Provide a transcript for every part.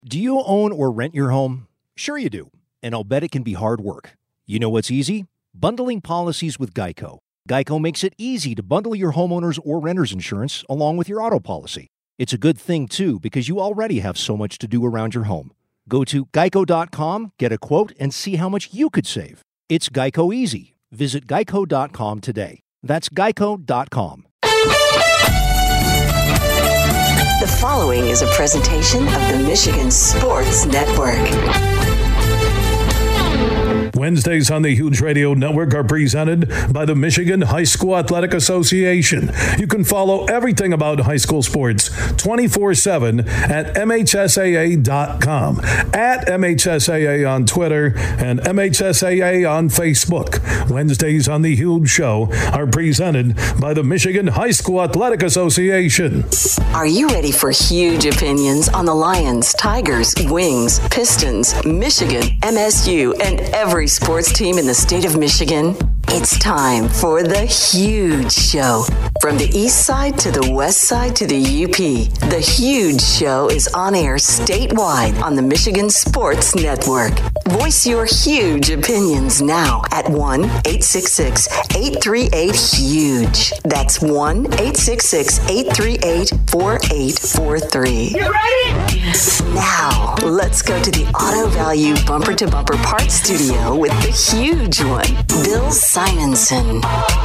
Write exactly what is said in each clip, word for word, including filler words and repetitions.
Do you own or rent your home? Sure you do, and I'll bet it can be hard work. You know what's easy? Bundling policies with Geico. Geico makes it easy to bundle your homeowner's or renter's insurance along with your auto policy. It's a good thing, too, because you already have so much to do around your home. Go to geico dot com, get a quote, and see how much you could save. It's Geico easy. Visit geico dot com today. That's geico dot com. The following is a presentation of the Michigan Sports Network. Wednesdays on the Huge Radio Network are presented by the Michigan High School Athletic Association. You can follow everything about high school sports twenty-four seven at M H S A A dot com, at M H S A A on Twitter, and M H S A A on Facebook. Wednesdays on the Huge Show are presented by the Michigan High School Athletic Association. Are you ready for huge opinions on the Lions, Tigers, Wings, Pistons, Michigan, M S U, and every sports team in the state of Michigan? It's time for The Huge Show. From the east side to the west side to the U P, The Huge Show is on air statewide on the Michigan Sports Network. Voice your huge opinions now at one eight six six, eight three eight, HUGE. That's one eight six six, eight three eight, four eight four three. You ready? Now, let's go to the Auto Value Bumper to Bumper Parts Studio with the huge one, Bill Simonson.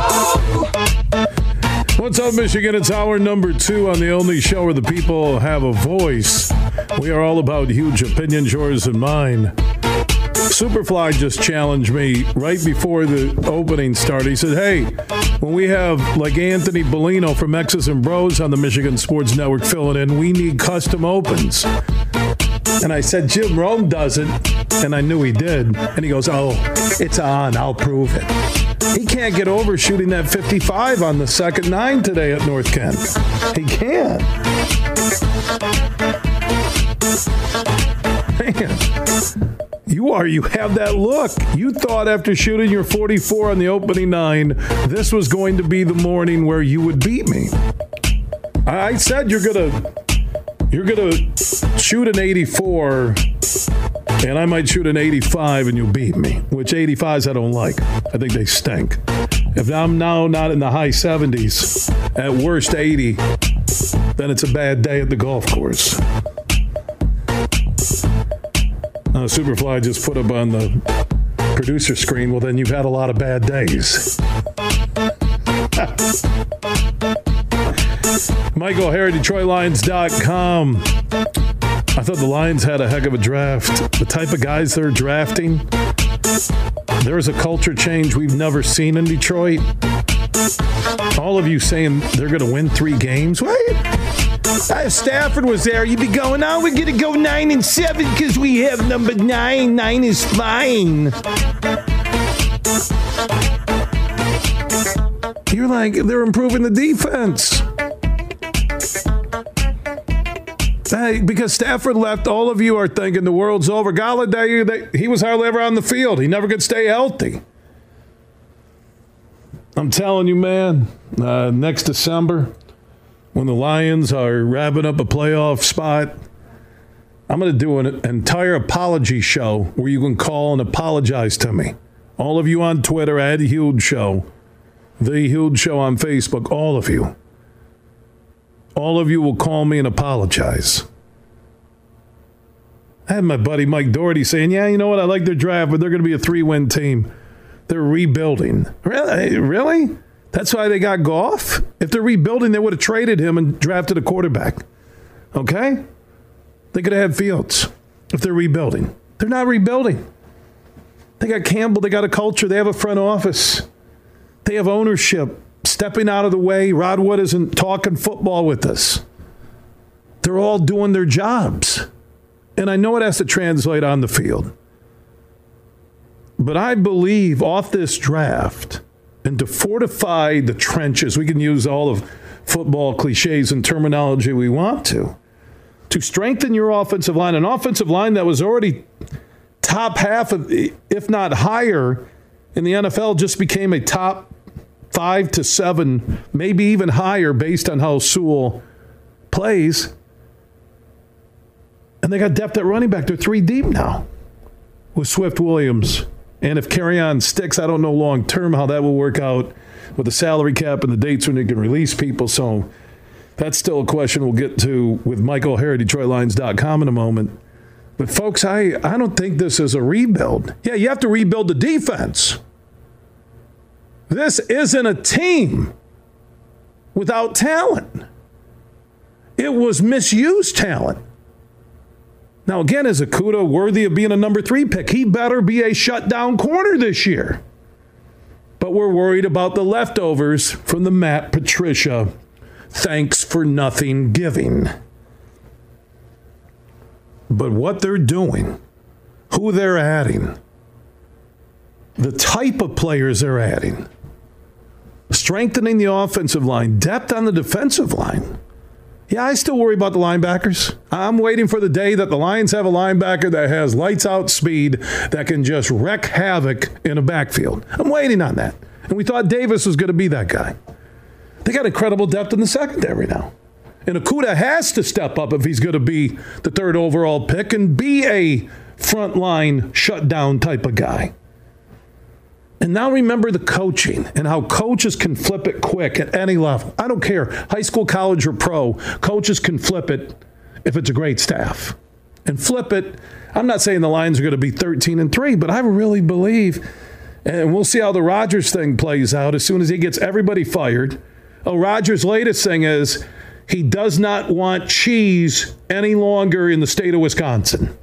What's up, Michigan? It's hour number two on the only show where the people have a voice. We are all about huge opinions, yours and mine. Superfly just challenged me right before the opening started. He said, hey, when we have like Anthony Bellino from X's and Bros on the Michigan Sports Network filling in, we need custom opens. And I said, Jim Rome does it. And I knew he did. And he goes, oh, it's on. I'll prove it. He can't get over shooting that fifty-five on the second nine today at North Kent. He can't. Man. You are. You have that look. You thought after shooting your forty-four on the opening nine, this was going to be the morning where you would beat me. I said you're gonna, you're gonna shoot an eighty-four, and I might shoot an eighty-five, and you'll beat me. Which eighty-fives I don't like. I think they stink. If I'm now not in the high seventies, at worst eighty, then it's a bad day at the golf course. Uh, Superfly just put up on the producer screen, well, then you've had a lot of bad days. Michael O'Hara, Detroit Lions dot com. I thought the Lions had a heck of a draft. The type of guys they're drafting, there is a culture change we've never seen in Detroit. All of you saying they're going to win three games. What? If Stafford was there, you'd be going, oh, we're going to go nine and seven because we have number nine. Nine is fine. You're like, they're improving the defense. Hey, because Stafford left, all of you are thinking the world's over. Golladay, they, he was hardly ever on the field. He never could stay healthy. I'm telling you, man, uh, next December, when the Lions are wrapping up a playoff spot, I'm going to do an entire apology show where you can call and apologize to me. All of you on Twitter, at Huge Show, The Huge Show on Facebook, all of you. All of you will call me and apologize. I had my buddy Mike Doherty saying, yeah, you know what, I like their draft, but they're going to be a three-win team. They're rebuilding. Really? Really? That's why they got Goff? If they're rebuilding, they would have traded him and drafted a quarterback. Okay? They could have had Fields if they're rebuilding. They're not rebuilding. They got Campbell. They got a culture. They have a front office. They have ownership stepping out of the way. Rod Wood isn't talking football with us. They're all doing their jobs. And I know it has to translate on the field. But I believe off this draft, and to fortify the trenches, we can use all of football cliches and terminology we want to, to strengthen your offensive line, an offensive line that was already top half of, if not higher, in the N F L, just became a top five to seven, maybe even higher based on how Sewell plays. And they got depth at running back. They're three deep now with Swift Williams. And if Kerryon sticks, I don't know long term how that will work out with the salary cap and the dates when you can release people. So that's still a question we'll get to with Mike O'Hara, Detroit Lions dot com in a moment. But, folks, I, I don't think this is a rebuild. Yeah, you have to rebuild the defense. This isn't a team without talent. It was misused talent. Now, again, is Okudah worthy of being a number three pick? He better be a shutdown corner this year. But we're worried about the leftovers from the Matt Patricia thanks for nothing giving. But what they're doing, who they're adding, the type of players they're adding, strengthening the offensive line, depth on the defensive line. Yeah, I still worry about the linebackers. I'm waiting for the day that the Lions have a linebacker that has lights-out speed that can just wreak havoc in a backfield. I'm waiting on that. And we thought Davis was going to be that guy. They got incredible depth in the secondary now. And Okudah has to step up if he's going to be the third overall pick and be a frontline shutdown type of guy. And now remember the coaching and how coaches can flip it quick at any level. I don't care, high school, college, or pro, coaches can flip it if it's a great staff. And flip it, I'm not saying the Lions are going to be thirteen and three, but I really believe, and we'll see how the Rodgers thing plays out as soon as he gets everybody fired. Oh, Rodgers' latest thing is he does not want cheese any longer in the state of Wisconsin.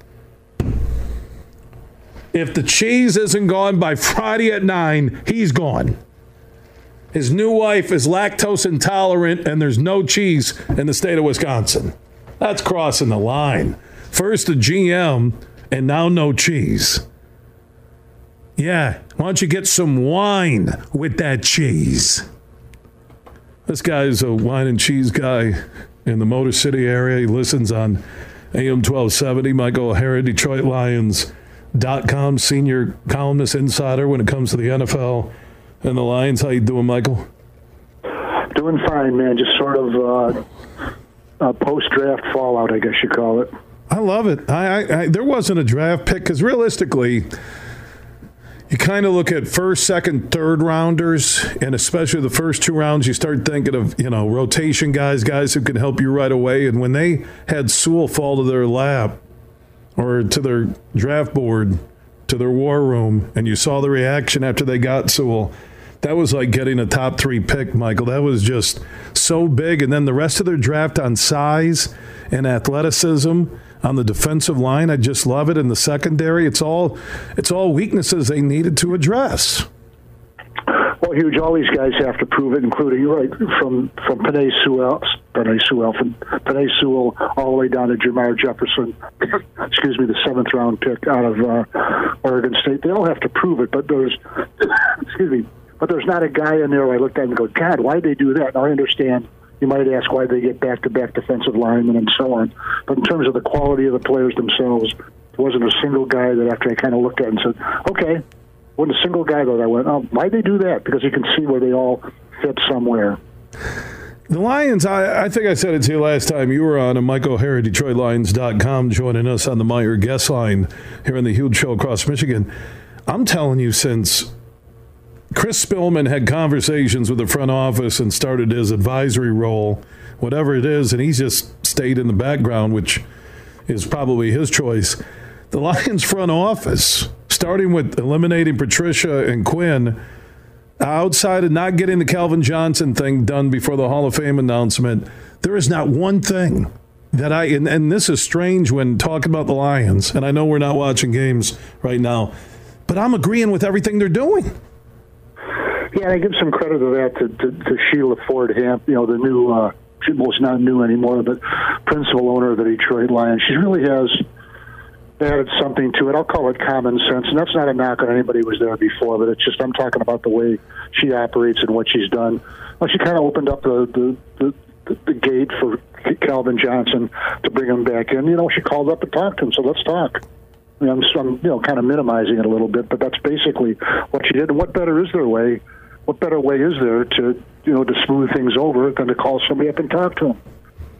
If the cheese isn't gone by Friday at nine, he's gone. His new wife is lactose intolerant, and there's no cheese in the state of Wisconsin. That's crossing the line. First the G M, and now no cheese. Yeah, why don't you get some wine with that cheese? This guy's a wine and cheese guy in the Motor City area. He listens on A M twelve seventy. Mike O'Hara, Detroit Lions dot com, senior columnist insider when it comes to the N F L and the Lions. How you doing, Michael? Doing fine, man. Just sort of uh, uh, post-draft fallout, I guess you call it. I love it. I, I, I there wasn't a draft pick because realistically, you kind of look at first, second, third rounders, and especially the first two rounds, you start thinking of, you know, rotation guys, guys who can help you right away. And when they had Sewell fall to their lap, or to their draft board, to their war room, and you saw the reaction after they got Sewell, that was like getting a top three pick, Michael. That was just so big. And then the rest of their draft on size and athleticism on the defensive line, I just love it. In the secondary, it's all it's all weaknesses they needed to address. Well, huge. All these guys have to prove it, including right from from Penei Sewell, Penei Sewell, from Penei Sewell all the way down to Jermar Jefferson. excuse me, the seventh round pick out of uh, Oregon State. They all have to prove it, but there's excuse me, but there's not a guy in there where I looked at and go, God, why'd they do that? Now I understand. You might ask why they get back-to-back defensive linemen and so on. But in terms of the quality of the players themselves, there wasn't a single guy that after I kind of looked at and said, okay, wasn't a single guy that I went, oh, why'd they do that? Because you can see where they all fit somewhere. The Lions, I, I think I said it to you last time you were on, and Mike O'Hara, Detroit Lions dot com, joining us on the Meyer guest line here on the Huge Show across Michigan. I'm telling you, since Chris Spillman had conversations with the front office and started his advisory role, whatever it is, and he's just stayed in the background, which is probably his choice. The Lions front office, starting with eliminating Patricia and Quinn, outside of not getting the Calvin Johnson thing done before the Hall of Fame announcement, there is not one thing that I, and, and this is strange when talking about the Lions, and I know we're not watching games right now, but I'm agreeing with everything they're doing. Yeah, I give some credit to that to, to, to Sheila Ford Hamp, you know, the new, uh, well, she's not new anymore, but principal owner of the Detroit Lions. She really has added something to it. I'll call it common sense, and that's not a knock on anybody who was there before, but it's just I'm talking about the way she operates and what she's done. Well, she kind of opened up the, the, the, the gate for Calvin Johnson to bring him back in. You know, she called up and talked to him, so let's talk. I mean, I'm, I'm you know, kind of minimizing it a little bit, but that's basically what she did. And what better is there way? What better way is there to, you know, to smooth things over than to call somebody up and talk to them?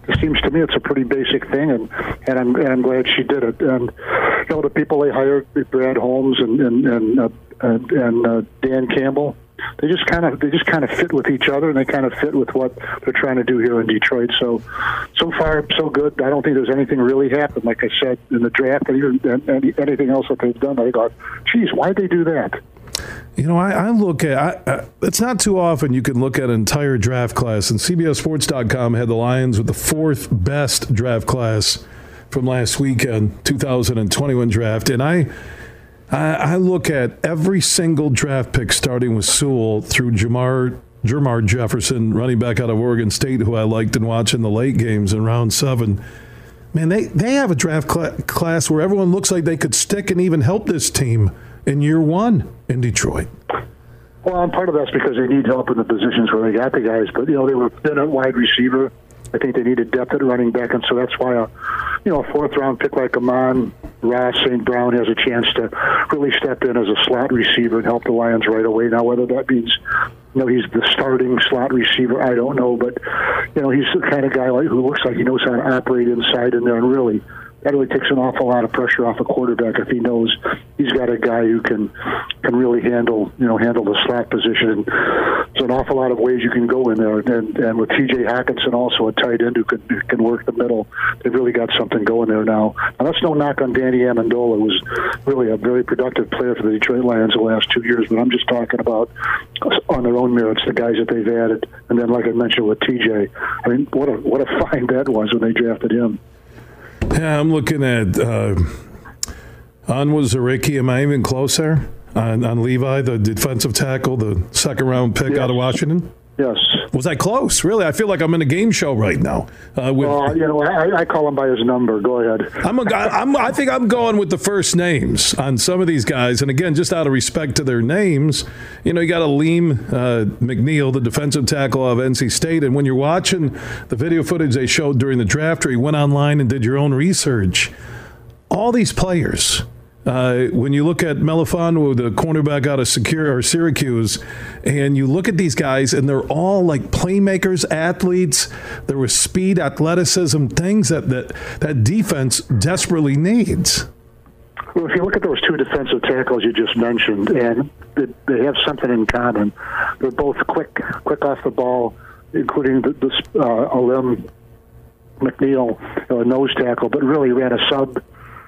it seems to me it's a pretty basic thing, and, and I'm and I'm glad she did it. And you know, the people they hired, Brad Holmes and and and, uh, and, and uh, Dan Campbell, they just kind of they just kind of fit with each other, and they kind of fit with what they're trying to do here in Detroit. So, so far so good. I don't think there's anything really happened. Like I said in the draft, and even any, anything else that they've done, I thought, geez, why'd they do that? You know, I, I look at I, I, it's not too often you can look at an entire draft class, and C B S Sports dot com had the Lions with the fourth best draft class from last weekend, two thousand twenty-one draft, and I, I I look at every single draft pick starting with Sewell through Jamar Jermar Jefferson, running back out of Oregon State, who I liked in watching the late games in round seven. Man, they, they have a draft cl- class where everyone looks like they could stick and even help this team in year one in Detroit. Well, and part of that's because they need help in the positions where they got the guys. But, you know, they were thin at wide receiver. I think they needed depth at running back, and so that's why a, you know, a fourth-round pick like Amon Ross Saint Brown has a chance to really step in as a slot receiver and help the Lions right away. Now, whether that means, you know, he's the starting slot receiver, I don't know. But, you know, he's the kind of guy like, who looks like he knows how to operate inside in there, and really that really takes an awful lot of pressure off a quarterback if he knows he's got a guy who can can really handle, you know, handle the slot position. And there's an awful lot of ways you can go in there. And, and with T J Hockenson, also a tight end who can who can work the middle, they've really got something going there now. And that's no knock on Danny Amendola, who was really a very productive player for the Detroit Lions the last two years. But I'm just talking about on their own merits, the guys that they've added. And then, like I mentioned with T J, I mean, what a what a find that was when they drafted him. Yeah, I'm looking at uh, Onwuzurike. Am I even close there? On, on Levi, the defensive tackle, the second-round pick yes. out of Washington? Yes. Was I close? Really? I feel like I'm in a game show right now. Uh, with, well, you know, I, I call him by his number. Go ahead. I'm, a, I'm I think I'm going with the first names on some of these guys. And again, just out of respect to their names, you know, you got Aleem uh, McNeil, the defensive tackle of N C State. And when you're watching the video footage they showed during the draft, or you went online and did your own research, all these players. Uh, when you look at Melifonwu, the cornerback out of Secure, or Syracuse, and you look at these guys, and they're all like playmakers, athletes. There was speed, athleticism, things that, that that defense desperately needs. Well, if you look at those two defensive tackles you just mentioned, and they have something in common. They're both quick, quick off the ball, including the, the uh, Aleem McNeil, a nose tackle, but really ran a sub.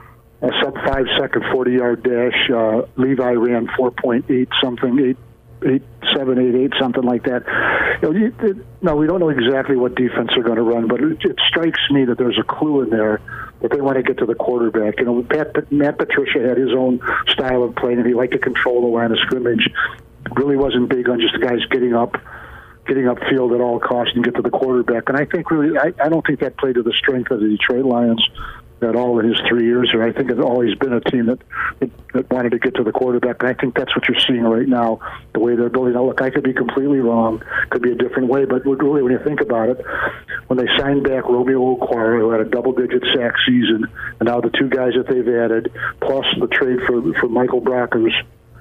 A sub five second forty yard dash. Uh, Levi ran four point eight something, eight eight seven eight eight something like that. You know, you, it, no, we don't know exactly what defense they're going to run, but it, it strikes me that there's a clue in there that they want to get to the quarterback. You know, Pat, Matt Patricia had his own style of playing, and he liked to control the line of scrimmage. Really wasn't big on just the guys getting up. getting upfield at all costs and get to the quarterback. And I think really, I, I don't think that played to the strength of the Detroit Lions at all in his three years here. I think it's always been a team that, that that wanted to get to the quarterback, and I think that's what you're seeing right now, the way they're building. Now, look, I could be completely wrong, could be a different way, but really, when you think about it, when they signed back Romeo Okwara, who had a double-digit sack season, and now the two guys that they've added, plus the trade for for Michael Brockers,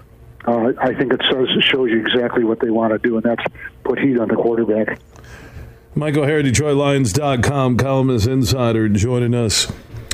uh, I think it says it shows you exactly what they want to do, and that's put heat on the quarterback. Michael Hare, Detroit Lions dot com, columnist insider, joining us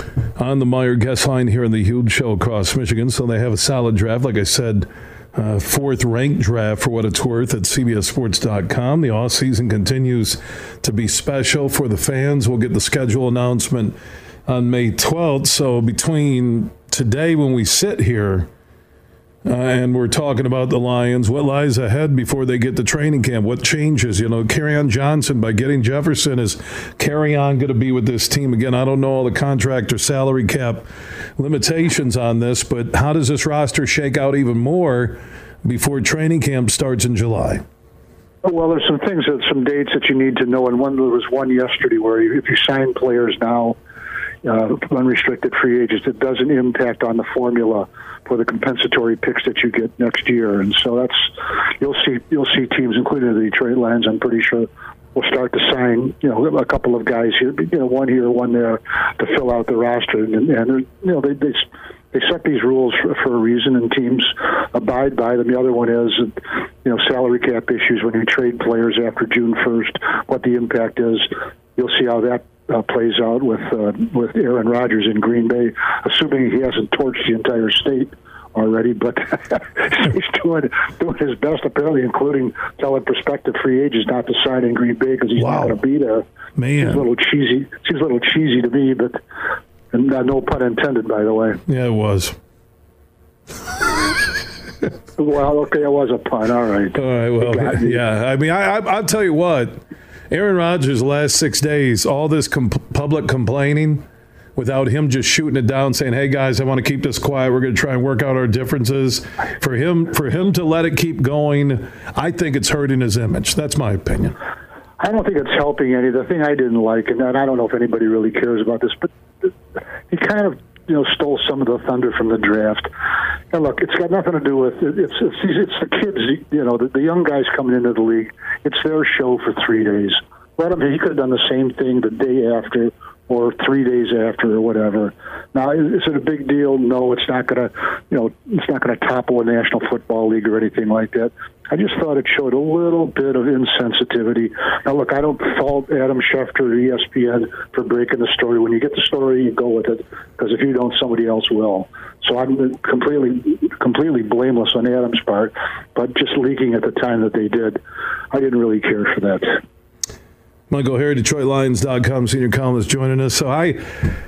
on the Meyer guest line here in the Huge Show across Michigan. So they have a solid draft. Like I said, uh, fourth ranked draft for what it's worth at C B S Sports dot com. The offseason continues to be special for the fans. We'll get the schedule announcement on May twelfth. So between today when we sit here uh, and we're talking about the Lions, what lies ahead before they get to training camp? What changes? You know, Kerryon Johnson, by getting Jefferson, is Kerryon going to be with this team again? I don't know all the contract or salary cap limitations on this, but how does this roster shake out even more before training camp starts in July? Well, there's some things, that some dates that you need to know, and one there was one yesterday where if you sign players now, uh, unrestricted free agents, it doesn't impact on the formula for the compensatory picks that you get next year. And so that's, you'll see you'll see teams, including the Detroit Lions, I'm pretty sure, will start to sign, you know, a couple of guys here, you know, one here, one there, to fill out the roster. And, and you know, they, they they set these rules for, for a reason, and teams abide by them. The other one is, you know, salary cap issues when you trade players after June first, what the impact is. You'll see how that uh, plays out with uh, with Aaron Rodgers in Green Bay, assuming he hasn't torched the entire state already. But he's doing doing his best, apparently, including telling prospective free agents not to sign in Green Bay because he's wow. not going to be there. Man, seems a little cheesy. Seems a little cheesy to me, but and uh, no pun intended, by the way. Yeah, it was. Well, okay, it was a pun. All right. All right. Well, yeah. I mean, I, I, I'll tell you what. Aaron Rodgers, the last six days, all this com- public complaining, without him just shooting it down, saying, "Hey guys, I want to keep this quiet. We're going to try and work out our differences." For him, for him to let it keep going, I think it's hurting his image. That's my opinion. I don't think it's helping any. The thing I didn't like, and I don't know if anybody really cares about this, but he kind of, you know, stole some of the thunder from the draft. And look, it's got nothing to do with it. It's it's, it's the kids, you know, the, the young guys coming into the league. It's their show for three days. Let him. He could have done the same thing the day after or three days after or whatever. Now, is it a big deal? No, it's not going to, you know, it's not going to topple a National Football League or anything like that. I just thought it showed a little bit of insensitivity. Now, look, I don't fault Adam Schefter or E S P N for breaking the story. When you get the story, you go with it, because if you don't, somebody else will. So I'm completely completely blameless on Adam's part, but just leaking at the time that they did, I didn't really care for that. Michael Harry, Detroit Lions dot com senior columnist, joining us. So I...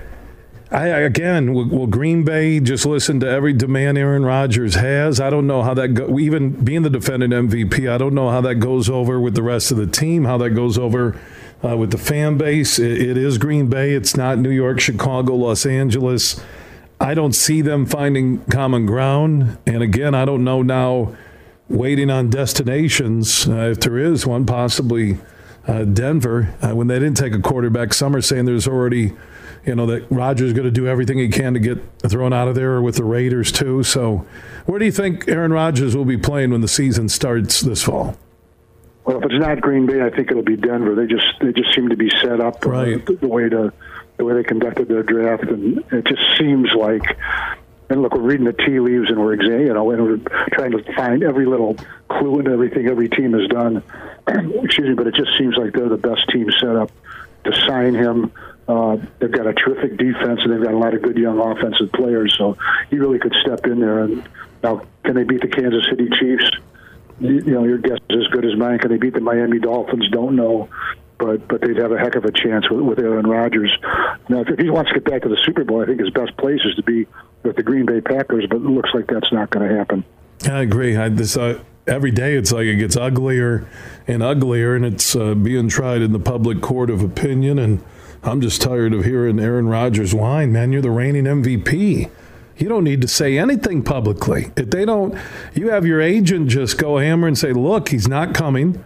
I, again, will, will Green Bay just listen to every demand Aaron Rodgers has? I don't know how that go, even being the defending M V P, I don't know how that goes over with the rest of the team, how that goes over uh, with the fan base. It, it is Green Bay. It's not New York, Chicago, Los Angeles. I don't see them finding common ground. And again, I don't know now, waiting on destinations, uh, if there is one, possibly uh, Denver, uh, when they didn't take a quarterback. Some are saying there's already, you know, that Rodgers is going to do everything he can to get thrown out of there, or with the Raiders too. So where do you think Aaron Rodgers will be playing when the season starts this fall? Well, if it's not Green Bay, I think it'll be Denver. They just they just seem to be set up right. uh, the, the way to the way they conducted their draft, and it just seems like. And look, we're reading the tea leaves, and we're examining, you know, and we're trying to find every little clue into everything every team has done. Excuse me, but it just seems like they're the best team set up to sign him. Uh, they've got a terrific defense, and they've got a lot of good young offensive players. So he really could step in there. And now, can they beat the Kansas City Chiefs? You, you know, your guess is as good as mine. Can they beat the Miami Dolphins? Don't know. But but they'd have a heck of a chance with, with Aaron Rodgers. Now, if he wants to get back to the Super Bowl, I think his best place is to be with the Green Bay Packers. But it looks like that's not going to happen. I agree. I, this uh, every day it's like it gets uglier and uglier, and it's uh, being tried in the public court of opinion. And I'm just tired of hearing Aaron Rodgers whine. Man, you're the reigning M V P. You don't need to say anything publicly. If they don't, you have your agent just go hammer and say, look, he's not coming,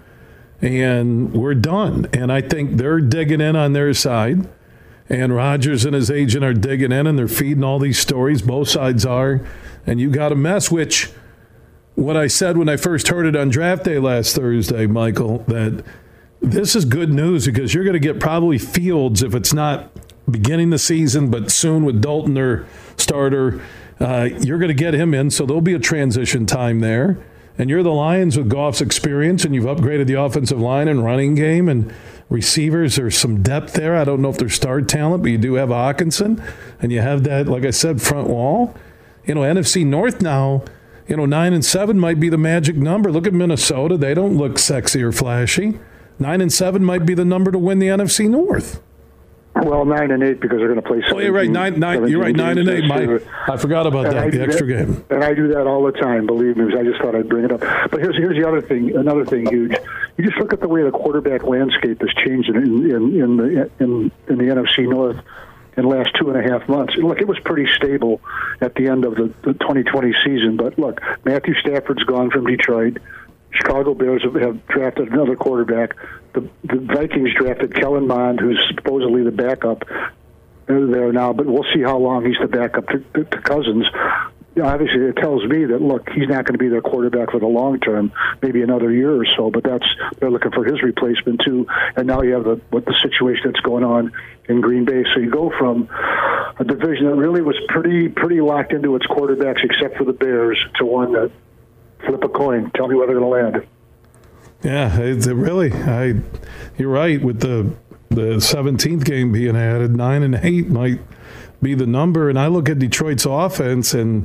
and we're done. And I think they're digging in on their side, and Rodgers and his agent are digging in, and they're feeding all these stories. Both sides are. And you got a mess, which what I said when I first heard it on draft day last Thursday, Michael, that this is good news, because you're going to get probably Fields, if it's not beginning the season, but soon with Dalton, their starter. Uh, you're going to get him in, so there'll be a transition time there. And you're the Lions with Goff's experience, and you've upgraded the offensive line and running game and receivers. There's some depth there. I don't know if they're star talent, but you do have Hawkinson, and you have that, like I said, front wall. You know, N F C North now, you know, nine and seven might be the magic number. Look at Minnesota. They don't look sexy or flashy. Nine and seven might be the number to win the N F C North. Well, nine and eight because they're going to play. Oh, you're right. Nine, nine. You're right. Nine and eight. My, I forgot about that. The extra that, game. And I do that all the time. Believe me, I just thought I'd bring it up. But here's here's the other thing. Another thing huge. You just look at the way the quarterback landscape has changed in in in the in, in the N F C North in the last two and a half months. Look, it was pretty stable at the end of the, the twenty twenty season. But look, Matthew Stafford's gone from Detroit. Chicago Bears have, have drafted another quarterback. The, the Vikings drafted Kellen Mond, who's supposedly the backup there now, but we'll see how long he's the backup to, to, to Cousins. You know, obviously, it tells me that, look, he's not going to be their quarterback for the long term, maybe another year or so, but that's they're looking for his replacement, too. And now you have the, what the situation that's going on in Green Bay. So you go from a division that really was pretty pretty locked into its quarterbacks, except for the Bears, to one that flip a coin. Tell me where they're going to land. Yeah, it's really. I, you're right with the the seventeenth game being added. Nine and eight might be the number. And I look at Detroit's offense, and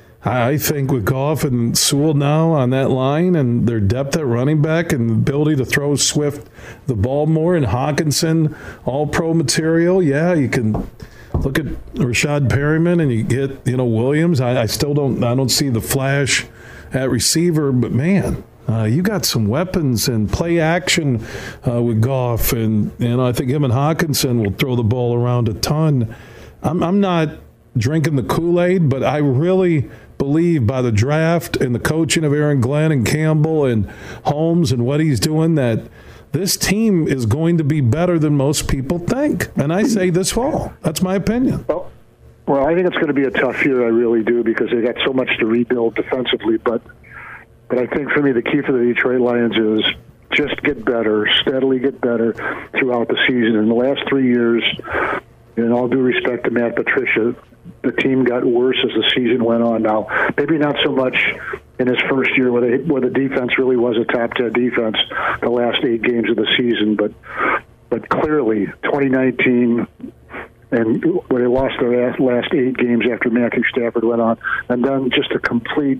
I think with Goff and Sewell now on that line and their depth at running back and the ability to throw Swift the ball more, and Hawkinson, all pro material, yeah, you can look at Rashad Perryman and you get, you know, Williams. I, I still don't I don't see the flash at receiver, but man, uh, you got some weapons and play action uh, with Goff, and you know, I think him and Hawkinson will throw the ball around a ton. I'm, I'm not drinking the Kool-Aid, but I really believe by the draft and the coaching of Aaron Glenn and Campbell and Holmes and what he's doing that this team is going to be better than most people think. And I say this fall. That's my opinion. Well, well, I think it's going to be a tough year. I really do, because they got so much to rebuild defensively. But, but I think for me, the key for the Detroit Lions is just get better, steadily get better throughout the season. In the last three years, in all due respect to Matt Patricia, the team got worse as the season went on. Now, maybe not so much in his first year where, they, where the defense really was a top ten defense the last eight games of the season, but but clearly twenty nineteen, and where they lost their last eight games after Matthew Stafford went on, and then just a complete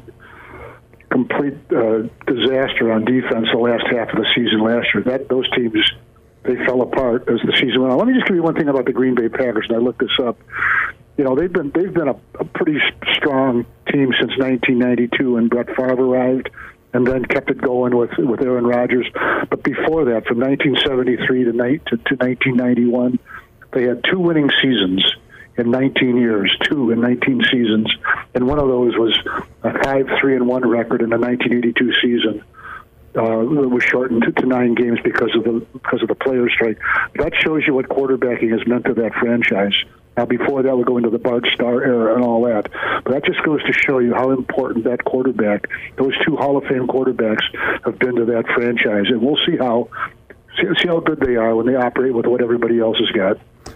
complete uh, disaster on defense the last half of the season last year. That those teams, they fell apart as the season went on. Let me just give you one thing about the Green Bay Packers, and I looked this up. You know, they've been they've been a, a pretty strong team since nineteen ninety-two when Brett Favre arrived, and then kept it going with with Aaron Rodgers. But before that, from nineteen seventy-three to, to, to nineteen ninety-one, they had two winning seasons in nineteen years, two in nineteen seasons, and one of those was a five three and one record in the nineteen eighty-two season. Uh, it was shortened to, to nine games because of the because of the players' strike. That shows you what quarterbacking has meant to that franchise. Now, before that, we'll go into the Bart Starr era and all that. But that just goes to show you how important that quarterback, those two Hall of Fame quarterbacks, have been to that franchise. And we'll see how see, see how good they are when they operate with what everybody else has got.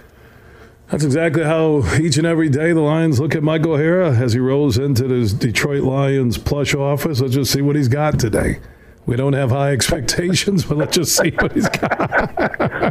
That's exactly how each and every day the Lions look at Mike O'Hara as he rolls into his Detroit Lions plush office. Let's just see what he's got today. We don't have high expectations, but let's just see what he's got.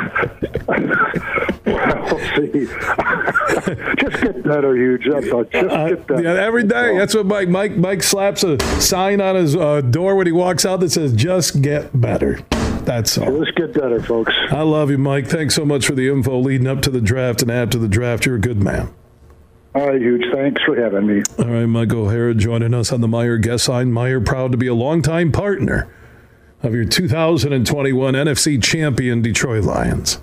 We'll see. Just get better, Huge. That's all. Just get better. Uh, yeah, every day. That's what Mike Mike Mike slaps a sign on his uh, door when he walks out that says, just get better. That's all. Let's get better, folks. I love you, Mike. Thanks so much for the info leading up to the draft and after the draft. You're a good man. All right, Huge. Thanks for having me. All right, Mike O'Hara joining us on the Meijer guest line. Meijer, proud to be a longtime partner of your two thousand twenty-one N F C champion Detroit Lions.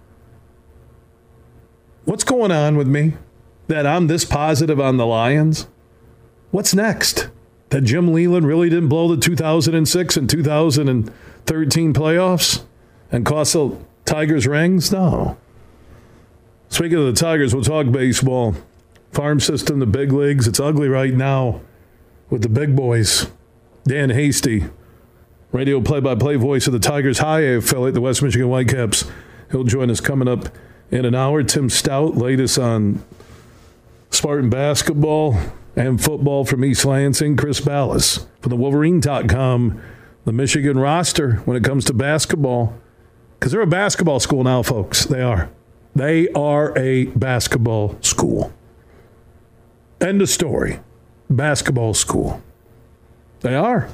What's going on with me that I'm this positive on the Lions? What's next? That Jim Leland really didn't blow the two thousand six and two thousand thirteen playoffs and cost the Tigers rings? No. Speaking of the Tigers, we'll talk baseball. Farm system, the big leagues. It's ugly right now with the big boys. Dan Hasty, radio play-by-play voice of the Tigers High A affiliate, the West Michigan Whitecaps. He'll join us coming up in an hour. Tim Stout, latest on Spartan basketball and football from East Lansing. Chris Ballas from the Wolverine dot com, the Michigan roster when it comes to basketball. Because they're a basketball school now, folks. They are. They are a basketball school. End of story. Basketball school. They are.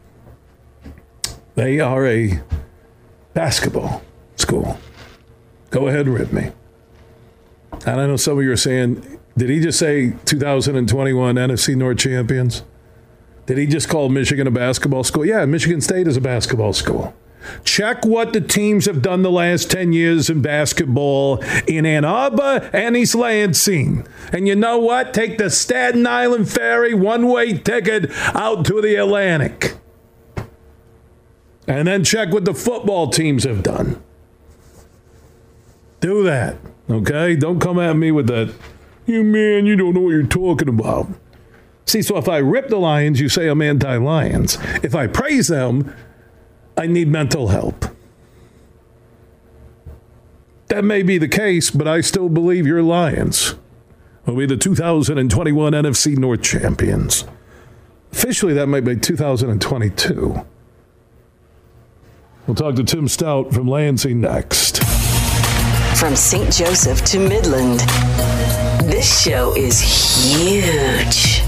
They are a basketball school. Go ahead and rip me. And I know some of you are saying, did he just say two thousand twenty-one N F C North champions? Did he just call Michigan a basketball school? Yeah, Michigan State is a basketball school. Check what the teams have done the last ten years in basketball in Ann Arbor and East Lansing. And you know what? Take the Staten Island Ferry one-way ticket out to the Atlantic. And then check what the football teams have done. Do that, okay? Don't come at me with that, you man, you don't know what you're talking about. See, so if I rip the Lions, you say I'm anti-Lions. If I praise them, I need mental help. That may be the case, but I still believe your Lions will be the two thousand twenty-one N F C North champions. Officially, that might be two thousand twenty-two. We'll talk to Tim Stout from Lansing next. from Saint Joseph to Midland. This show is huge.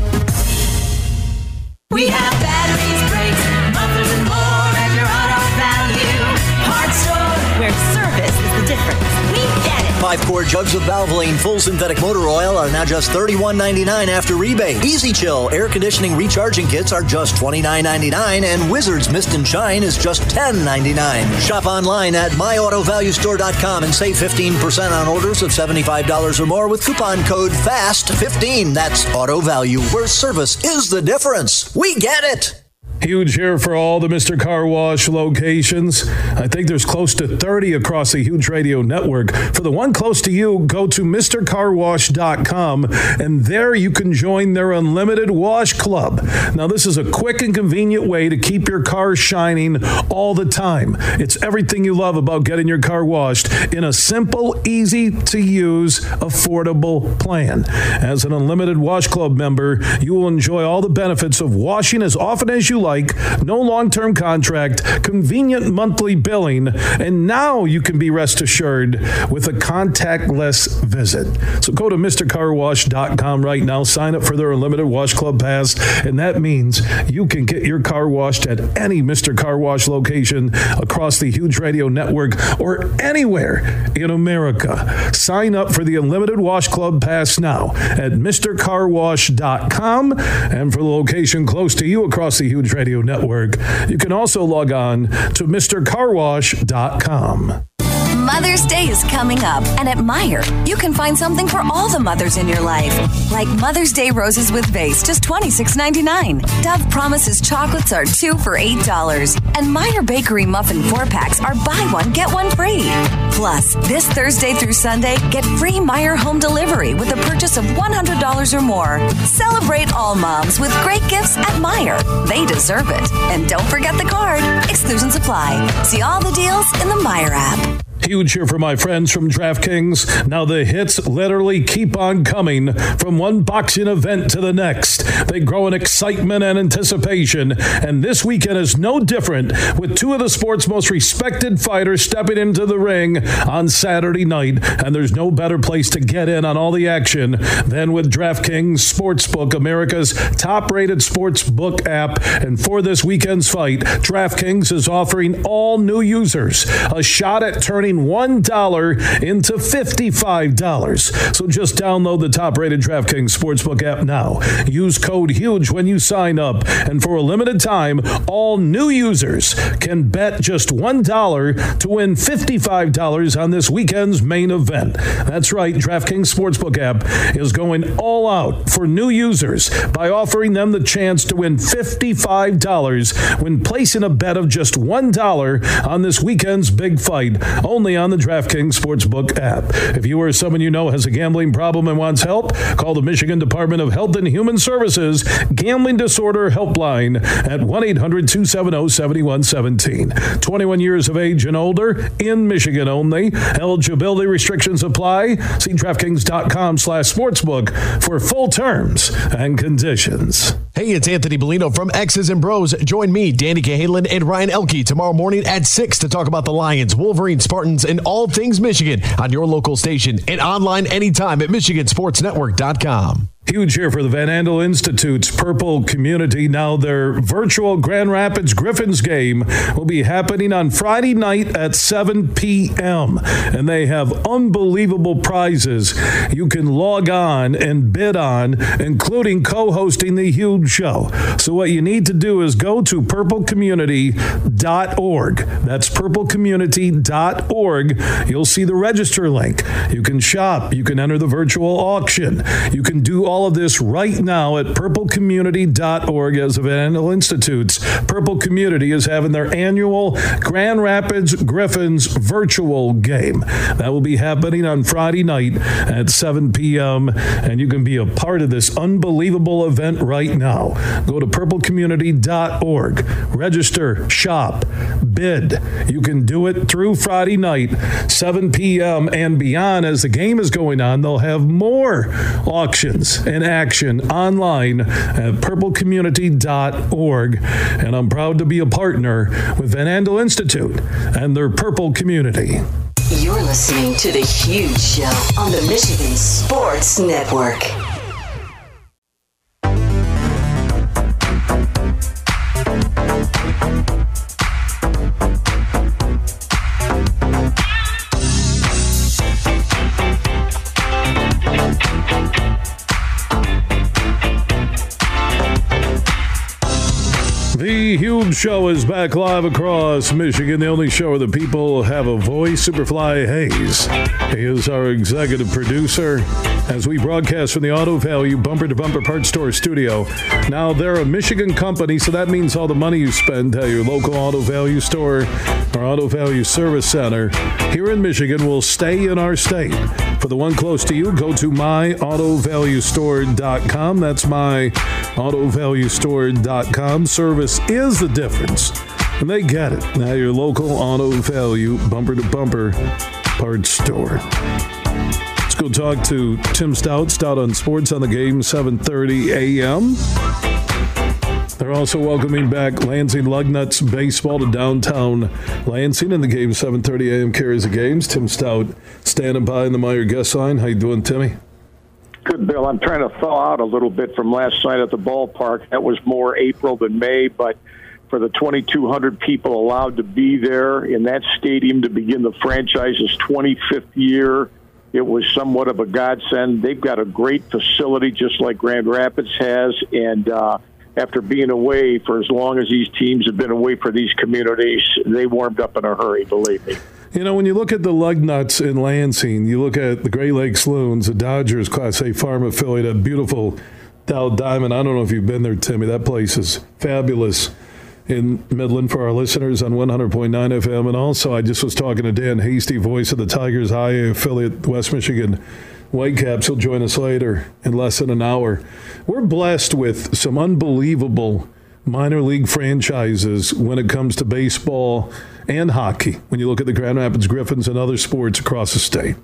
We have batteries, brakes, mufflers, and more at your Auto Value Parts Store, where service is the difference. We get it. Five quart jugs of Valvoline full synthetic motor oil are now just thirty-one ninety-nine after rebate. Easy Chill air conditioning recharging kits are just twenty-nine ninety-nine, and Wizards Mist and Shine is just ten ninety-nine. Shop online at my auto value store dot com and save fifteen percent on orders of seventy-five dollars or more with coupon code FAST fifteen. That's Auto Value, where service is the difference. We get it. Huge here for all the Mister Car Wash locations. I think there's close to thirty across the Huge Radio Network. For the one close to you, go to Mister Car Wash dot com, and there you can join their Unlimited Wash Club. Now, this is a quick and convenient way to keep your car shining all the time. It's everything you love about getting your car washed in a simple, easy-to-use, affordable plan. As an Unlimited Wash Club member, you will enjoy all the benefits of washing as often as you like. No long-term contract, convenient monthly billing, and now you can be rest assured with a contactless visit. So go to Mister Car Wash dot com right now, sign up for their Unlimited Wash Club Pass, and that means you can get your car washed at any Mister Car Wash location across the Huge Radio Network or anywhere in America. Sign up for the Unlimited Wash Club Pass now at Mister Car Wash dot com, and for the location close to you across the Huge Radio Network, you can also log on to Mister Car Wash dot com. Mother's Day is coming up, and at Meijer, you can find something for all the mothers in your life. Like Mother's Day roses with vase, just twenty-six ninety-nine. Dove Promises chocolates are two for eight dollars. And Meijer Bakery muffin four-packs are buy one, get one free. Plus, this Thursday through Sunday, get free Meijer home delivery with a purchase of one hundred dollars or more. Celebrate all moms with great gifts at Meijer. They deserve it. And don't forget the card. Exclusions apply. See all the deals in the Meijer app. Huge here for my friends from DraftKings. Now the hits literally keep on coming from one boxing event to the next. They grow in excitement and anticipation, and this weekend is no different, with two of the sport's most respected fighters stepping into the ring on Saturday night, and there's no better place to get in on all the action than with DraftKings Sportsbook, America's top-rated sportsbook app. And for this weekend's fight, DraftKings is offering all new users a shot at turning one dollar into fifty-five dollars. So just download the top-rated DraftKings Sportsbook app now. Use code HUGE when you sign up. And for a limited time, all new users can bet just one dollar to win fifty-five dollars on this weekend's main event. That's right, DraftKings Sportsbook app is going all out for new users by offering them the chance to win fifty-five dollars when placing a bet of just one dollar on this weekend's big fight. Only on the DraftKings Sportsbook app. If you or someone you know has a gambling problem and wants help, call the Michigan Department of Health and Human Services Gambling Disorder Helpline at one eight hundred two seven zero seven one one seven. twenty-one years of age and older, in Michigan only. Eligibility restrictions apply. See DraftKings.com slash sportsbook for full terms and conditions. Hey, it's Anthony Bellino from X's and Bros. Join me, Danny Cahalan, and Ryan Elke tomorrow morning at six to talk about the Lions, Wolverines, Spartans, and all things Michigan on your local station and online anytime at Michigan Sports Network dot com. Huge here for the Van Andel Institute's Purple Community. Now their virtual Grand Rapids Griffins game will be happening on Friday night at seven p.m. And they have unbelievable prizes you can log on and bid on, including co-hosting the huge show. So what you need to do is go to purple community dot org. That's purple community dot org. You'll see the register link. You can shop. You can enter the virtual auction. You can do all of this right now at purple community dot org. As the Van Andel Institute's Purple Community is having their annual Grand Rapids Griffins virtual game. That will be happening on Friday night at seven p.m. and you can be a part of this unbelievable event right now. Go to purple community dot org. Register, shop, bid. You can do it through Friday night, seven p.m. and beyond. As the game is going on, they'll have more auctions and action online at purple community dot org. And I'm proud to be a partner with Van Andel Institute and their Purple Community. You're listening to The Huge Show on the Michigan Sports Network. The Huge Show is back live across Michigan, the only show where the people have a voice. Superfly Hayes, he is our executive producer as we broadcast from the Auto Value Bumper to Bumper Parts Store studio. Now, they're a Michigan company, so that means all the money you spend at your local Auto Value store or Auto Value Service Center here in Michigan will stay in our state. For the one close to you, go to my auto value store dot com. That's my auto value store dot com. Service is the difference, and they get it. Now, your local Auto Value Bumper to Bumper Parts Store. Let's go talk to Tim Stout, Stout on Sports on the Game, seven thirty a.m. They're also welcoming back Lansing Lugnuts baseball to downtown Lansing, in the Game, seven thirty a.m. carries the games. Tim Stout standing by in the Meyer guest line. How you doing, Timmy? Good, Bill. I'm trying to thaw out a little bit from last night at the ballpark. That was more April than May, but for the twenty-two hundred people allowed to be there in that stadium to begin the franchise's twenty-fifth year, it was somewhat of a godsend. They've got a great facility, just like Grand Rapids has, and uh, after being away for as long as these teams have been away for these communities, they warmed up in a hurry, believe me. You know, when you look at the Lugnuts in Lansing, you look at the Great Lakes Loons, the Dodgers Class A farm affiliate, a beautiful Dow Diamond. I don't know if you've been there, Timmy. That place is fabulous in Midland for our listeners on one hundred point nine F M. And also, I just was talking to Dan Hasty, voice of the Tigers High A affiliate, West Michigan Whitecaps. He'll join us later in less than an hour. We're blessed with some unbelievable minor league franchises when it comes to baseball and hockey, when you look at the Grand Rapids Griffins and other sports across the state.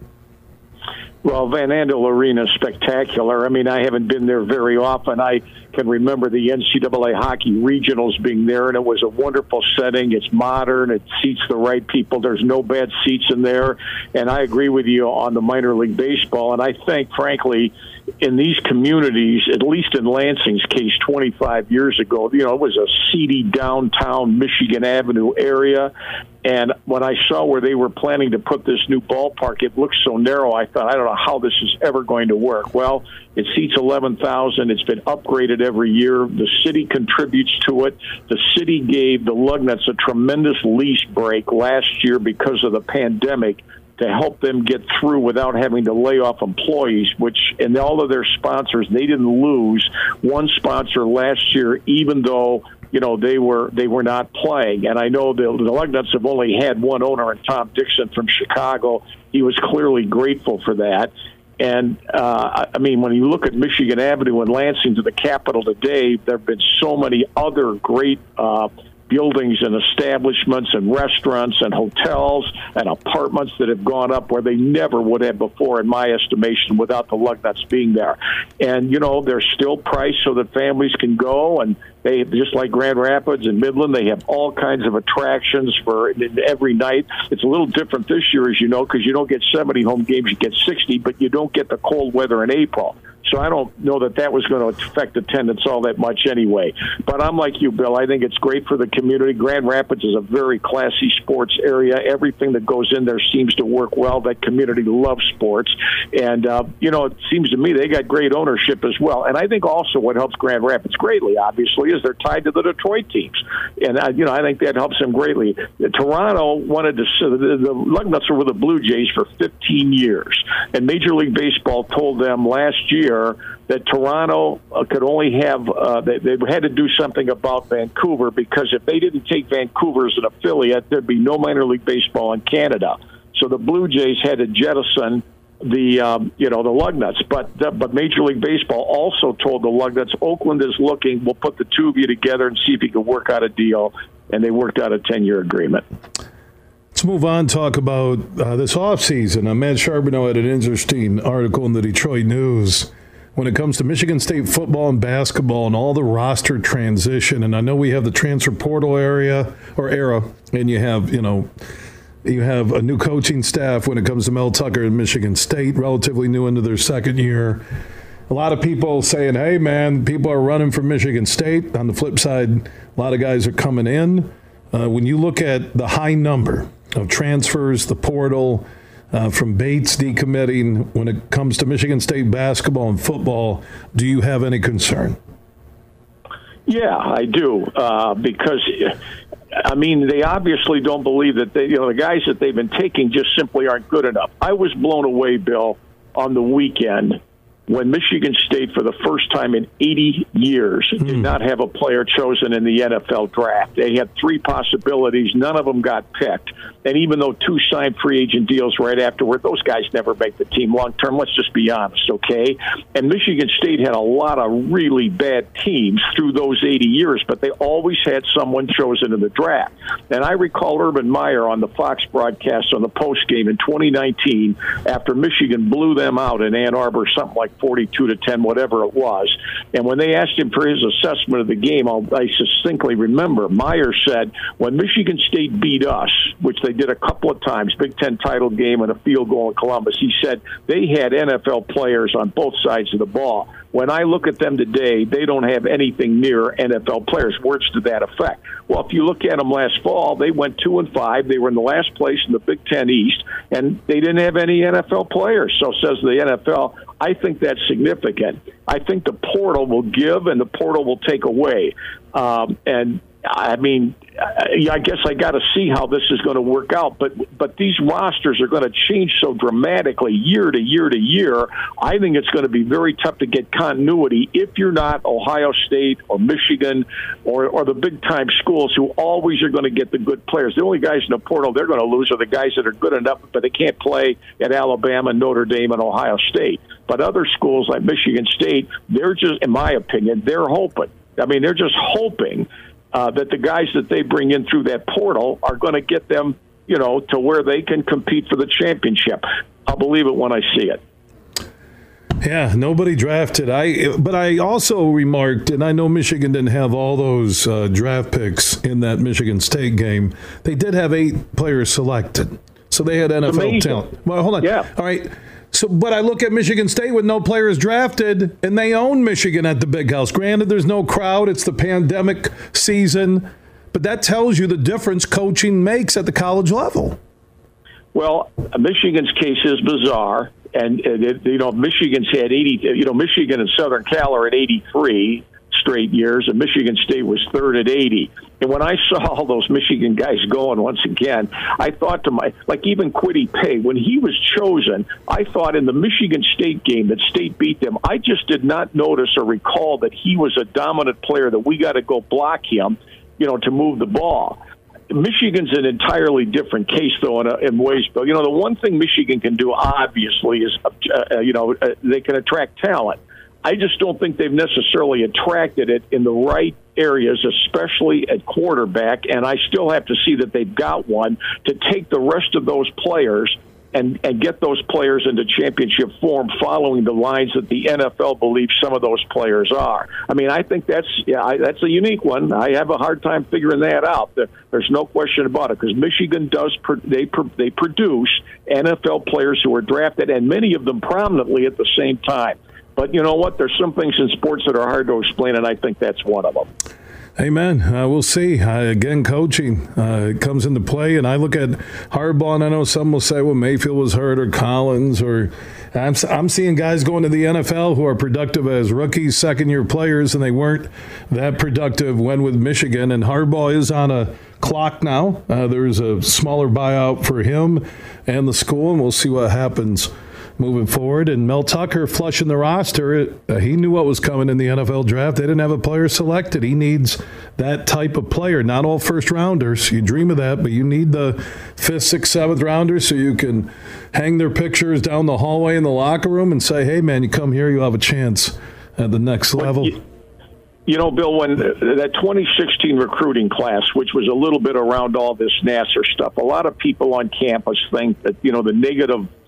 Well, Van Andel Arena is spectacular. I mean, I haven't been there very often. I can remember the N C double A hockey regionals being there, and it was a wonderful setting. It's modern. It seats the right people. There's no bad seats in there. And I agree with you on the minor league baseball. And I think, frankly, in these communities, at least in Lansing's case twenty-five years ago, you know, it was a seedy downtown Michigan Avenue area. And when I saw where they were planning to put this new ballpark, it looked so narrow, I thought, I don't know how this is ever going to work. Well, it seats eleven thousand. It's been upgraded every year. The city contributes to it. The city gave the Lugnuts a tremendous lease break last year because of the pandemic to help them get through without having to lay off employees, which, and all of their sponsors, they didn't lose one sponsor last year, even though, you know, they were they were not playing. And I know the, the Lugnuts have only had one owner, and Tom Dixon from Chicago. He was clearly grateful for that. And, uh, I mean, when you look at Michigan Avenue and Lansing to the Capitol today, there have been so many other great uh buildings and establishments and restaurants and hotels and apartments that have gone up where they never would have before, in my estimation, without the Lugnuts being there. And, you know, they're still priced so that families can go, and they, just like Grand Rapids and Midland, they have all kinds of attractions for every night. It's a little different this year, as you know, because you don't get seventy home games, you get sixty, but you don't get the cold weather in April. So I don't know that that was going to affect attendance all that much anyway. But I'm like you, Bill. I think it's great for the community. Grand Rapids is a very classy sports area. Everything that goes in there seems to work well. That community loves sports. And, uh, you know, it seems to me they got great ownership as well. And I think also what helps Grand Rapids greatly, obviously, is they're tied to the Detroit teams. And, uh, you know, I think that helps them greatly. Toronto wanted to – the, the Lugnuts were with the Blue Jays for fifteen years. And Major League Baseball told them last year that Toronto could only have uh, they, they had to do something about Vancouver, because if they didn't take Vancouver as an affiliate, there'd be no minor league baseball in Canada. So the Blue Jays had to jettison the um, you know the Lugnuts, but the, but Major League Baseball also told the Lugnuts, Oakland is looking. We'll put the two of you together and see if you can work out a deal, and they worked out a ten-year agreement. Let's move on, talk about uh, this offseason. Uh, Matt Charbonneau had an interesting article in the Detroit News when it comes to Michigan State football and basketball and all the roster transition. And I know we have the transfer portal area or era, and you have, you know, You have a new coaching staff when it comes to Mel Tucker and Michigan State, relatively new into their second year. A lot of people saying, hey, man, people are running from Michigan State. On the flip side, a lot of guys are coming in. Uh, when you look at the high number of transfers, the portal, uh, from Bates decommitting, when it comes to Michigan State basketball and football, do you have any concern? Yeah, I do, uh, because, I mean, they obviously don't believe that they, you know, the guys that they've been taking just simply aren't good enough. I was blown away, Bill, on the weekend when Michigan State, for the first time in eighty years, mm. did not have a player chosen in the N F L draft. They had three possibilities. None of them got picked. And even though two signed free agent deals right afterward, those guys never make the team long term. Let's just be honest, okay? And Michigan State had a lot of really bad teams through those eighty years, but they always had someone chosen in the draft. And I recall Urban Meyer on the Fox broadcast on the postgame in twenty nineteen after Michigan blew them out in Ann Arbor, something like forty-two to ten, whatever it was. And when they asked him for his assessment of the game, I'll, I distinctly remember, Meyer said, when Michigan State beat us, which they did a couple of times, Big Ten title game and a field goal in Columbus, he said they had N F L players on both sides of the ball. When I look at them today, they don't have anything near N F L players. Words to that effect. Well, if you look at them last fall, they went two and five. They were in the last place in the Big Ten East, and they didn't have any N F L players. So says the N F L. I think that's significant. I think the portal will give and the portal will take away. Um, and I mean, I guess I got to see how this is going to work out. But but these rosters are going to change so dramatically year to year to year. I think it's going to be very tough to get continuity if you're not Ohio State or Michigan or, or the big-time schools who always are going to get the good players. The only guys in the portal they're going to lose are the guys that are good enough, but they can't play at Alabama, Notre Dame, and Ohio State. But other schools like Michigan State, they're just, in my opinion, they're hoping. I mean, they're just hoping Uh, that the guys that they bring in through that portal are going to get them, you know, to where they can compete for the championship. I'll believe it when I see it. Yeah, nobody drafted. I, but I also remarked, and I know Michigan didn't have all those uh, draft picks in that Michigan State game. They did have eight players selected, so they had N F L Amazing. talent. Well, hold on. Yeah. All right. So, but I look at Michigan State with no players drafted, and they own Michigan at the Big House. Granted, there's no crowd. It's the pandemic season. But that tells you the difference coaching makes at the college level. Well, Michigan's case is bizarre. And, and you know, Michigan's had eighty, you know, Michigan and Southern Cal are at eighty-three straight years, and Michigan State was third at eighty. And when I saw all those Michigan guys going once again, I thought to my, like even Kwity Paye, when he was chosen, I thought in the Michigan State game that State beat them, I just did not notice or recall that he was a dominant player, that we got to go block him, you know, to move the ball. Michigan's an entirely different case, though, in, a, in ways. But, you know, the one thing Michigan can do, obviously, is, uh, you know, uh, they can attract talent. I just don't think they've necessarily attracted it in the right areas, especially at quarterback, and I still have to see that they've got one to take the rest of those players and, and get those players into championship form following the lines that the N F L believes some of those players are. I mean, I think that's yeah, I, that's a unique one. I have a hard time figuring that out. There's no question about it, because Michigan does they they produce N F L players who are drafted, and many of them prominently at the same time. But you know what? There's some things in sports that are hard to explain, and I think that's one of them. Amen. Uh, we'll see. Uh, again, coaching uh, comes into play, and I look at Harbaugh, and I know some will say, well, Mayfield was hurt, or Collins, or I'm, I'm seeing guys going to the N F L who are productive as rookies, second-year players, and they weren't that productive when with Michigan. And Harbaugh is on a clock now. Uh, there's a smaller buyout for him and the school, and we'll see what happens moving forward. And Mel Tucker flushing the roster, it, uh, he knew what was coming in the N F L draft. They didn't have a player selected. He needs that type of player. Not all first rounders. You dream of that, but you need the fifth, sixth, seventh rounders so you can hang their pictures down the hallway in the locker room and say, hey, man, you come here, you have a chance at the next level. You, you know, Bill, when that twenty sixteen recruiting class, which was a little bit around all this Nassar stuff, a lot of people on campus think that, you know, the negative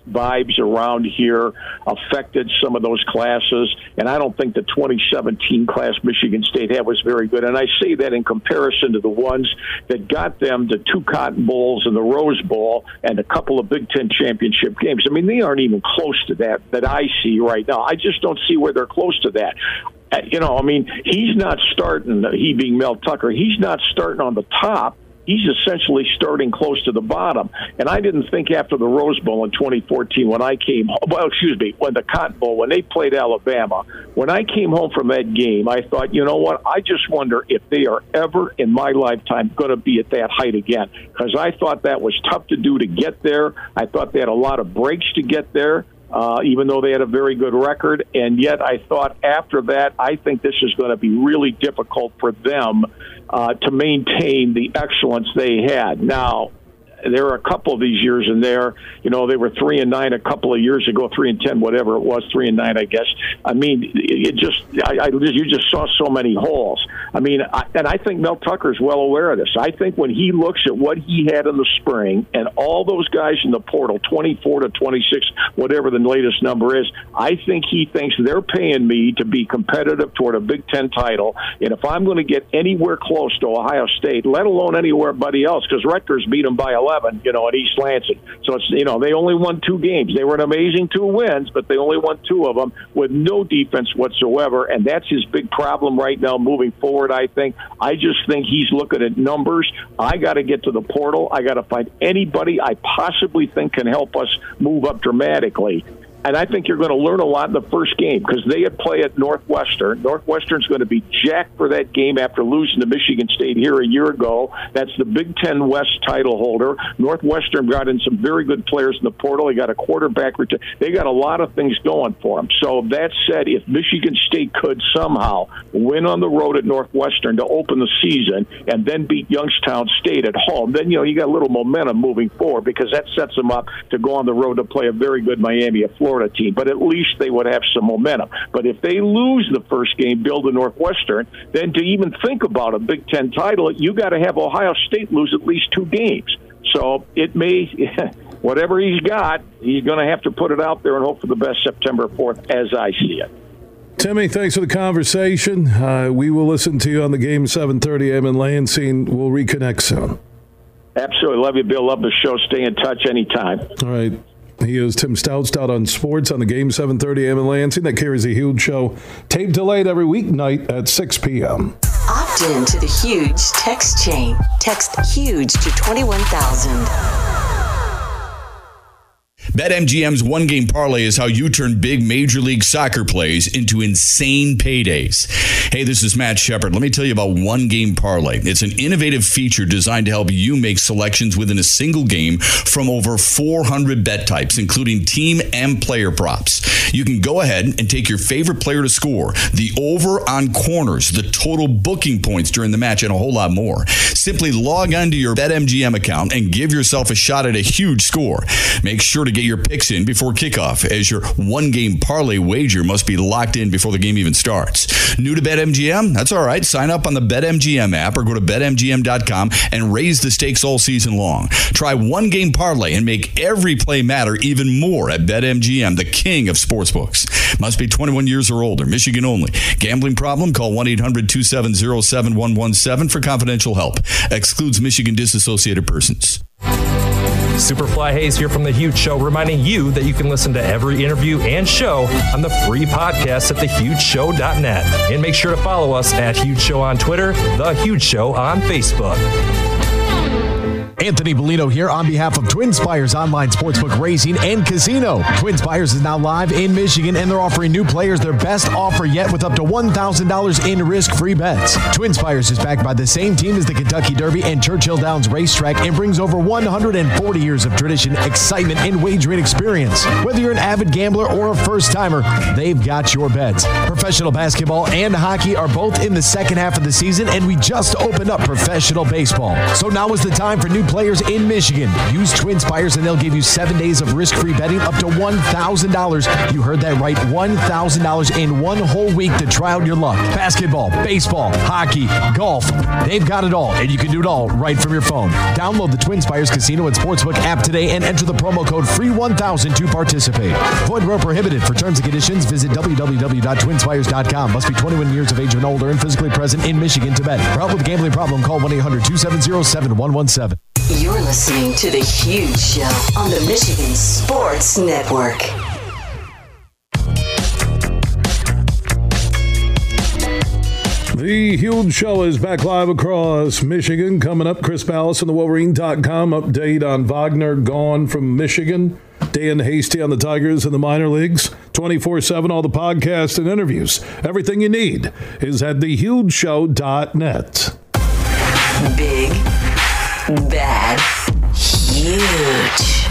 vibes around here affected some of those classes, and I don't think the twenty seventeen class Michigan State had was very good. And I say that in comparison to the ones that got them to two Cotton Bowls and the Rose Bowl and a couple of Big Ten championship games. I mean, they aren't even close to that that I see right now. I just don't see where they're close to that. You know, I mean, he's not starting, he being Mel Tucker, he's not starting on the top. He's essentially starting close to the bottom. And I didn't think after the Rose Bowl in twenty fourteen when I came home, well, excuse me, when the Cotton Bowl, when they played Alabama, when I came home from that game, I thought, you know what, I just wonder if they are ever in my lifetime going to be at that height again. Because I thought that was tough to do to get there. I thought they had a lot of breaks to get there. Uh, even though they had a very good record. And yet I thought after that, I think this is going to be really difficult for them uh, to maintain the excellence they had. Now, there are a couple of these years in there. You know, they were three and nine a couple of years ago, three and ten, whatever it was, three and nine, I guess. I mean, it just, I, I you just saw so many holes. I mean, I, and I think Mel Tucker is well aware of this. I think when he looks at what he had in the spring and all those guys in the portal, twenty-four to twenty-six, whatever the latest number is, I think he thinks they're paying me to be competitive toward a Big Ten title. And if I'm going to get anywhere close to Ohio State, let alone anywhere else, because Rutgers beat them by eleven. You know, at East Lansing. So it's, you know, they only won two games. They were an amazing two wins, but they only won two of them with no defense whatsoever, and that's his big problem right now moving forward, I think. I just think he's looking at numbers. I got to get to the portal. I got to find anybody I possibly think can help us move up dramatically. And I think you're going to learn a lot in the first game because they had play at Northwestern. Northwestern's going to be jacked for that game after losing to Michigan State here a year ago. That's the Big Ten West title holder. Northwestern got in some very good players in the portal. They got a quarterback. They got a lot of things going for them. So that said, if Michigan State could somehow win on the road at Northwestern to open the season and then beat Youngstown State at home, then, you know, you got a little momentum moving forward because that sets them up to go on the road to play a very good Miami of Florida team, but at least they would have some momentum. But if they lose the first game, Bill to Northwestern, then to even think about a Big Ten title, you got to have Ohio State lose at least two games. So it may, whatever he's got, he's going to have to put it out there and hope for the best September fourth, as I see it. Timmy, thanks for the conversation. Uh, we will listen to you on the game seven thirty a.m. in Lansing. We'll reconnect soon. Absolutely. Love you, Bill. Love the show. Stay in touch anytime. All right. He is Tim Staudt, Stout on Sports on the game seven thirty a.m. in Lansing. That carries a huge show. Tape delayed every weeknight at six p.m. Opt in to the Huge text chain. Text HUGE to twenty-one thousand. BetMGM's one-game parlay is how you turn big Major League Soccer plays into insane paydays. Hey, this is Matt Shepard. Let me tell you about one-game parlay. It's an innovative feature designed to help you make selections within a single game from over four hundred bet types, including team and player props. You can go ahead and take your favorite player to score, the over on corners, the total booking points during the match, and a whole lot more. Simply log on to your BetMGM account and give yourself a shot at a huge score. Make sure to get your picks in before kickoff, as your one-game parlay wager must be locked in before the game even starts. New to BetMGM? That's all right. Sign up on the BetMGM app or go to bet M G M dot com and raise the stakes all season long. Try one-game parlay and make every play matter even more at BetMGM, the king of sportsbooks. Must be twenty-one years or older. Michigan only. Gambling problem? Call one eight hundred two seven zero seven one one seven for confidential help. Excludes Michigan disassociated persons. Superfly Hayes here from The Huge Show, reminding you that you can listen to every interview and show on the free podcast at the huge show dot net. And make sure to follow us at Huge Show on Twitter, The Huge Show on Facebook. Anthony Bellino here on behalf of TwinSpires Online Sportsbook Racing and Casino. TwinSpires is now live in Michigan, and they're offering new players their best offer yet with up to one thousand dollars in risk-free bets. TwinSpires is backed by the same team as the Kentucky Derby and Churchill Downs Racetrack and brings over one hundred forty years of tradition, excitement, and wagering experience. Whether you're an avid gambler or a first-timer, they've got your bets. Professional basketball and hockey are both in the second half of the season, and we just opened up professional baseball. So now is the time for new players in Michigan. Use TwinSpires and they'll give you seven days of risk-free betting up to one thousand dollars. You heard that right, one thousand dollars in one whole week to try out your luck. Basketball, baseball, hockey, golf. They've got it all, and you can do it all right from your phone. Download the TwinSpires Casino and Sportsbook app today and enter the promo code free one thousand to participate. Void where prohibited. For terms and conditions, visit w w w dot twin spires dot com. Must be twenty-one years of age and older and physically present in Michigan to bet. For help with a gambling problem, call one eight hundred two seven zero seven one one seven. You're listening to The Huge Show on the Michigan Sports Network. The Huge Show is back live across Michigan. Coming up, Chris Ballas on the Wolverine dot com update on Wagner gone from Michigan. Dan Hasty on the Tigers and the minor leagues. twenty-four seven, all the podcasts and interviews. Everything you need is at the huge show dot net. Big, bad, huge.